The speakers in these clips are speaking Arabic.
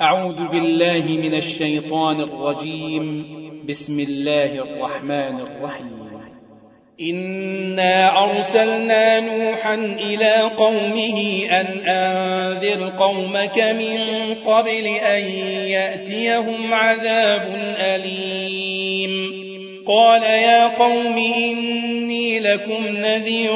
أعوذ بالله من الشيطان الرجيم. بسم الله الرحمن الرحيم. إنا أرسلنا نوحا إلى قومه أن أنذر قومك من قبل أن يأتيهم عذاب أليم. قال يا قوم إني لكم نذير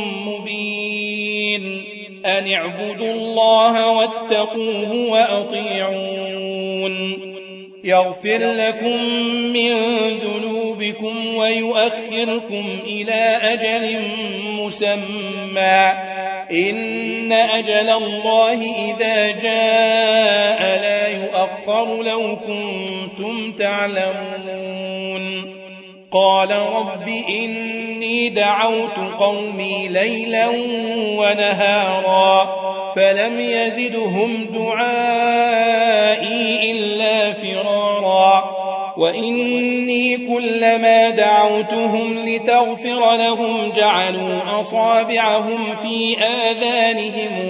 مبين أن اعبدوا الله واتقوه وأطيعون يغفر لكم من ذنوبكم ويؤخركم إلى أجل مسمى إن أجل الله إذا جاء لا يؤخر لو كنتم تعلمون. قال رب إني دعوت قومي ليلا ونهارا فلم يزدهم دعائي إلا فرارا وإني كلما دعوتهم لتغفر لهم جعلوا أصابعهم في آذانهم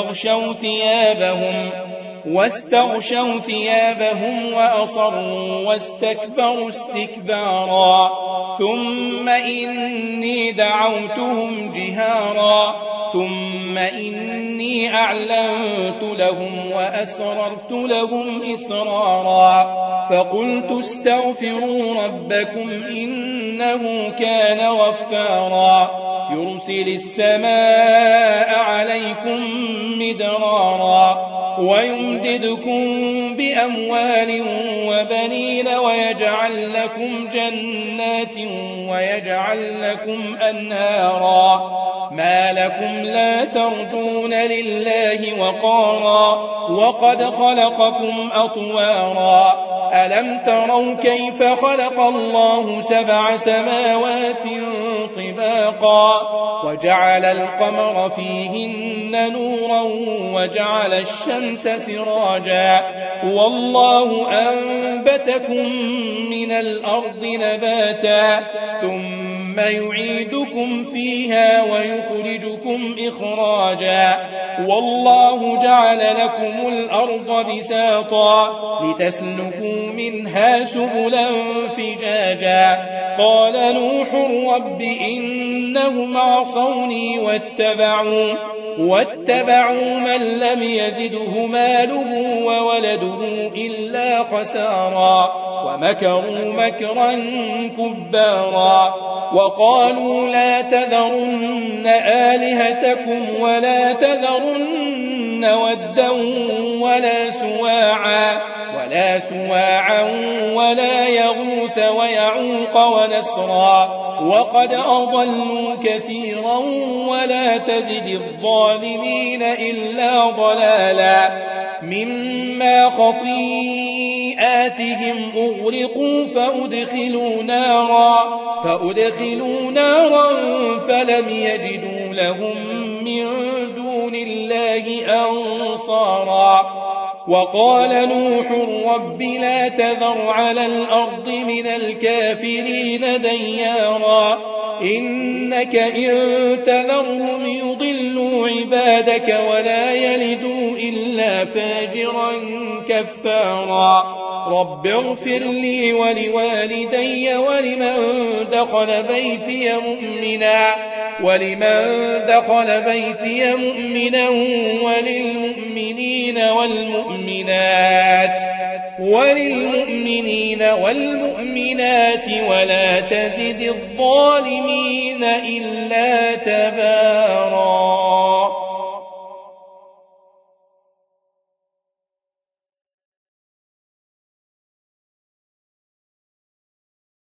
واستغشوا ثيابهم وأصروا واستكبروا استكبارا ثم إني دعوتهم جهارا ثم إني أعلنت لهم وأسررت لهم إسرارا فقلت استغفروا ربكم إنه كان غفارا يرسل السماء عليكم مدرارا ويمددكم بأموال وبنين ويجعل لكم جنات ويجعل لكم أنهارا ما لكم لا ترجون لله وقارا وقد خلقكم أطوارا ألم تروا كيف خلق الله 7 سماوات طباقا وجعل القمر فيهن نورا وجعل الشمس سراجا والله أنبتكم من الأرض نباتا ثم يعيدكم فيها ويخرجكم إخراجا والله جعل لكم الأرض بساطا لتسلكوا منها سبلا فجاجا قال نوح رب إنهم عصوني واتبعوا من لم يزده ماله وولده إلا خسارا ومكروا مكرا كبارا وقالوا لا تذرن آلهتكم ولا تذرن ودا ولا سواعا ولا يغوث ويعوق ونسرا وقد أضلوا كثيرا ولا تزد الظالمين إلا ضلالا مما خطيئاتهم أغرقوا فأدخلوا نارا فلم يجدوا لهم من دون الله أنصارا وقال نوح رب لا تذر على الأرض من الكافرين ديارا إنك إن تذرهم يضلوا عبادك ولا يلدوا إلا فاجرا كفارا رب اغفر لي ولوالدي ولمن دخل بيتي مؤمنا وللمؤمنين والمؤمنات ولا تزد الظالمين إلا تبارا.